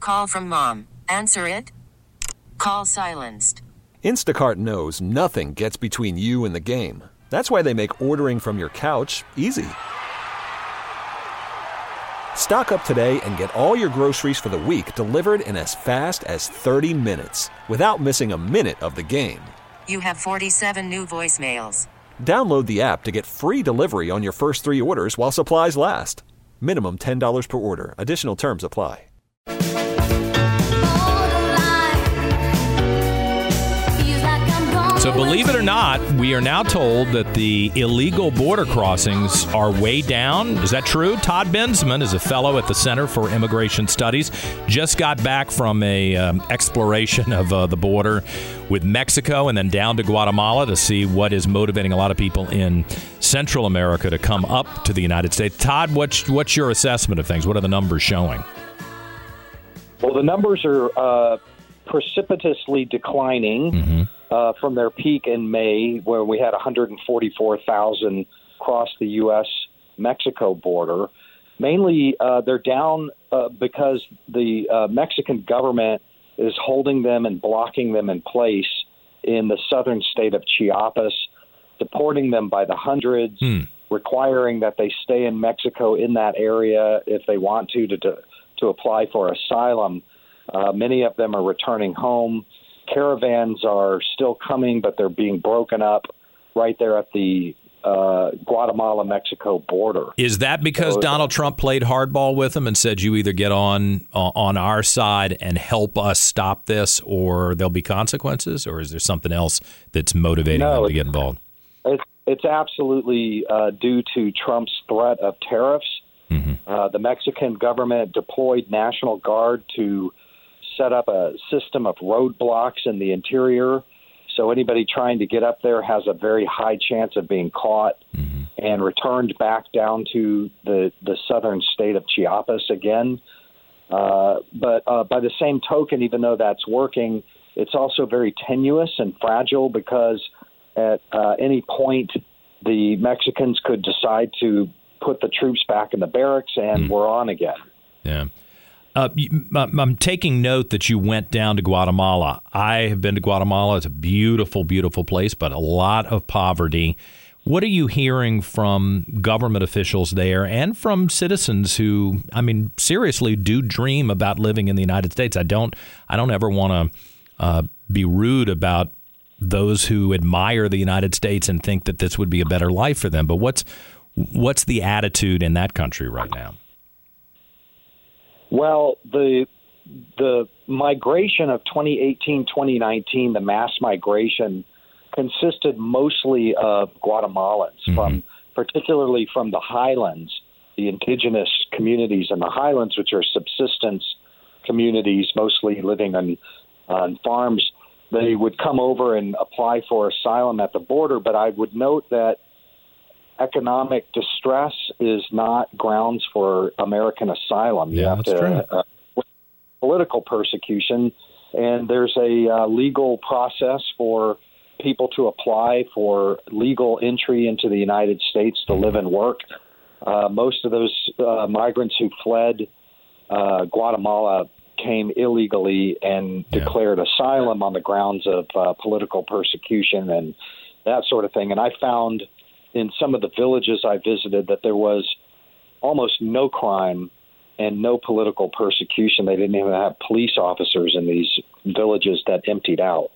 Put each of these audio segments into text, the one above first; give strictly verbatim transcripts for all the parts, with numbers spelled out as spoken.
call from mom. Answer it. Call silenced. Instacart knows nothing gets between you and the game. That's why they make ordering from your couch easy. Stock up today and get all your groceries for the week delivered in as fast as thirty minutes without missing a minute of the game. You have forty-seven new voicemails. Download the app to get free delivery on your first three orders while supplies last. Minimum ten dollars per order. Additional terms apply. So believe it or not, we are now told that the illegal border crossings are way down. Is that true? Todd Bensman is a fellow at the Center for Immigration Studies. Just got back from a um, exploration of uh, the border with Mexico and then down to Guatemala to see what is motivating a lot of people in Central America to come up to the United States. Todd, what's, what's your assessment of things? What are the numbers showing? Well, the numbers are uh, precipitously declining. Mm-hmm. Uh, from their peak in May, where we had one hundred forty-four thousand cross the U S Mexico border. Mainly, uh, they're down uh, because the uh, Mexican government is holding them and blocking them in place in the southern state of Chiapas, deporting them by the hundreds, hmm. requiring that they stay in Mexico in that area if they want to to, to, to apply for asylum. Uh, many of them are returning home. Caravans are still coming, but they're being broken up right there at the uh, Guatemala-Mexico border. Is that because so, Donald Trump played hardball with them and said, you either get on uh, on our side and help us stop this or there'll be consequences? Or is there something else that's motivating no, them to get involved? It's, it's absolutely uh, due to Trump's threat of tariffs. Mm-hmm. Uh, the Mexican government deployed National Guard to set up a system of roadblocks in the interior, so anybody trying to get up there has a very high chance of being caught mm-hmm. and returned back down to the, the southern state of Chiapas again. Uh, but uh, by the same token, even though that's working, it's also very tenuous and fragile because at uh, any point the Mexicans could decide to put the troops back in the barracks and mm-hmm. we're on again. Yeah. Uh, I'm taking note that you went down to Guatemala. I have been to Guatemala. It's a beautiful, beautiful place, but a lot of poverty. What are you hearing from government officials there and from citizens who, I mean, seriously do dream about living in the United States? I don't I don't ever want to uh, be rude about those who admire the United States and think that this would be a better life for them. But what's what's the attitude in that country right now? Well, the the migration of twenty eighteen, twenty nineteen, the mass migration, consisted mostly of Guatemalans, mm-hmm. from particularly from the highlands, the indigenous communities in the highlands, which are subsistence communities, mostly living on, on farms. They would come over and apply for asylum at the border, but I would note that economic distress is not grounds for American asylum. You yeah, have that's to true. Uh, political persecution, and there's a uh, legal process for people to apply for legal entry into the United States to live and work. Uh, most of those uh, migrants who fled uh, Guatemala came illegally and yeah. declared asylum on the grounds of uh, political persecution and that sort of thing. And I found in some of the villages I visited that there was almost no crime and no political persecution. They didn't even have police officers in these villages that emptied out.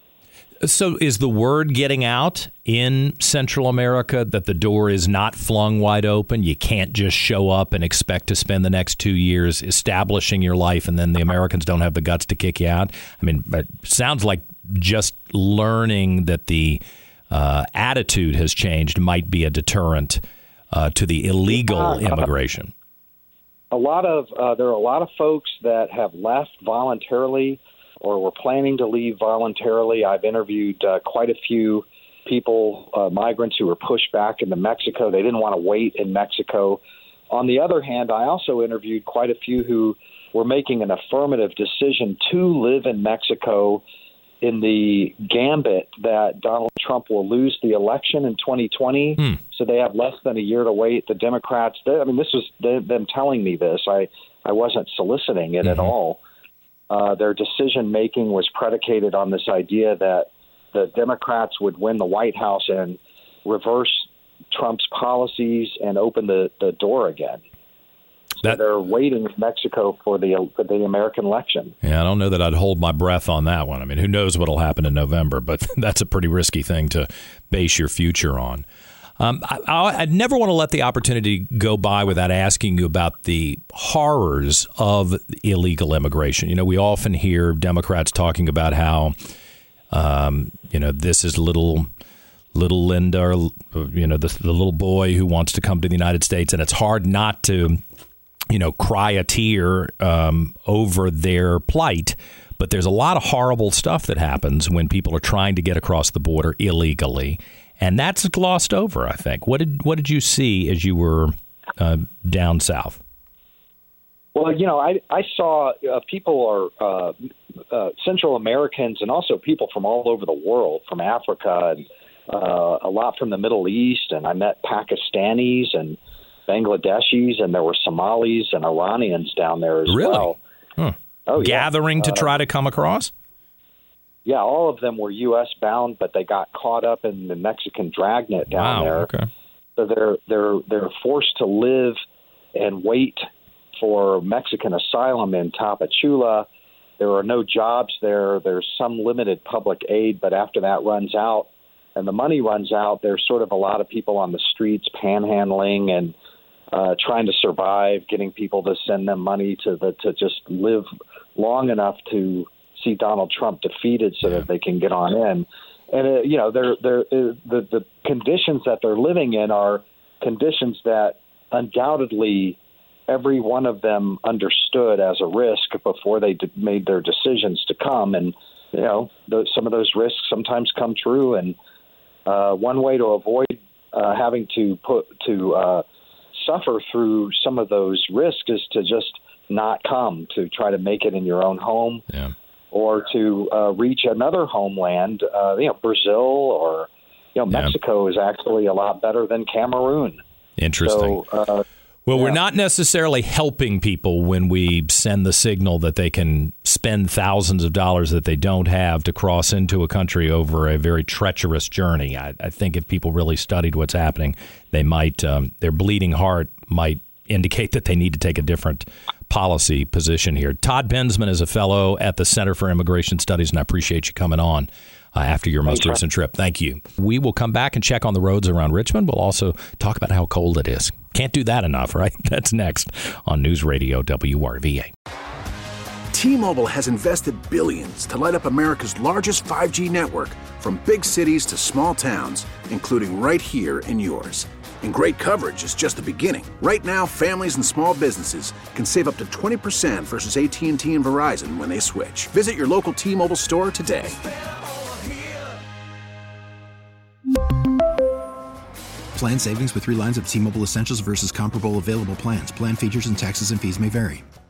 So is the word getting out in Central America that the door is not flung wide open? You can't just show up and expect to spend the next two years establishing your life and then the Americans don't have the guts to kick you out? I mean, it sounds like just learning that the Uh, attitude has changed might be a deterrent uh, to the illegal uh, immigration. A lot of uh, there are a lot of folks that have left voluntarily or were planning to leave voluntarily. I've interviewed uh, quite a few people, uh, migrants who were pushed back into Mexico. They didn't want to wait in Mexico. On the other hand, I also interviewed quite a few who were making an affirmative decision to live in Mexico in the gambit that Donald Trump will lose the election in twenty twenty. Hmm. So they have less than a year to wait. The Democrats, they, I mean, this was they, them telling me this. I, I wasn't soliciting it mm-hmm. at all. Uh, their decision-making was predicated on this idea that the Democrats would win the White House and reverse Trump's policies and open the, the door again. So that, they're waiting in Mexico for the for the American election. Yeah, I don't know that I'd hold my breath on that one. I mean, who knows what will happen in November, but that's a pretty risky thing to base your future on. Um, I, I, I'd never want to let the opportunity go by without asking you about the horrors of illegal immigration. You know, we often hear Democrats talking about how, um, you know, this is little... little Linda, or, you know, the, the little boy who wants to come to the United States. And it's hard not to, you know, cry a tear um, over their plight. But there's a lot of horrible stuff that happens when people are trying to get across the border illegally. And that's glossed over, I think. What did what did you see as you were uh, down south? Well, you know, I, I saw uh, people are uh, uh, Central Americans and also people from all over the world, from Africa and Uh, a lot from the Middle East, and I met Pakistanis and Bangladeshis, and there were Somalis and Iranians down there as really? well. Huh. Oh, yeah. Gathering to uh, try to come across? Yeah, all of them were U S bound, but they got caught up in the Mexican dragnet down wow, there. Okay. So they're they're they're forced to live and wait for Mexican asylum in Tapachula. There are no jobs there. There's some limited public aid, but after that runs out, and the money runs out, there's sort of a lot of people on the streets panhandling and uh, trying to survive, getting people to send them money to the, to just live long enough to see Donald Trump defeated so yeah. that they can get on in. And, uh, you know, they're, they're, uh, the, the conditions that they're living in are conditions that undoubtedly every one of them understood as a risk before they d- made their decisions to come. And, you know, the, some of those risks sometimes come true. And uh, one way to avoid uh, having to put to uh, suffer through some of those risks is to just not come, to try to make it in your own home. Yeah. Or to uh, reach another homeland, uh, you know, Brazil or, you know, Mexico yeah. is actually a lot better than Cameroon. Interesting. So, uh, well, yeah. we're not necessarily helping people when we send the signal that they can spend thousands of dollars that they don't have to cross into a country over a very treacherous journey. I, I think if people really studied what's happening, they might, um, their bleeding heart might indicate that they need to take a different policy position here. Todd Bensman is a fellow at the Center for Immigration Studies, and I appreciate you coming on uh, after your most recent trip. Thank you. We will come back and check on the roads around Richmond. We'll also talk about how cold it is. Can't do that enough, right? That's next on News Radio W R V A. T-Mobile has invested billions to light up America's largest five G network, from big cities to small towns, including right here in yours. And great coverage is just the beginning. Right now, families and small businesses can save up to twenty percent versus A T and T and Verizon when they switch. Visit your local T-Mobile store today. Plan savings with three lines of T-Mobile Essentials versus comparable available plans. Plan features and taxes and fees may vary.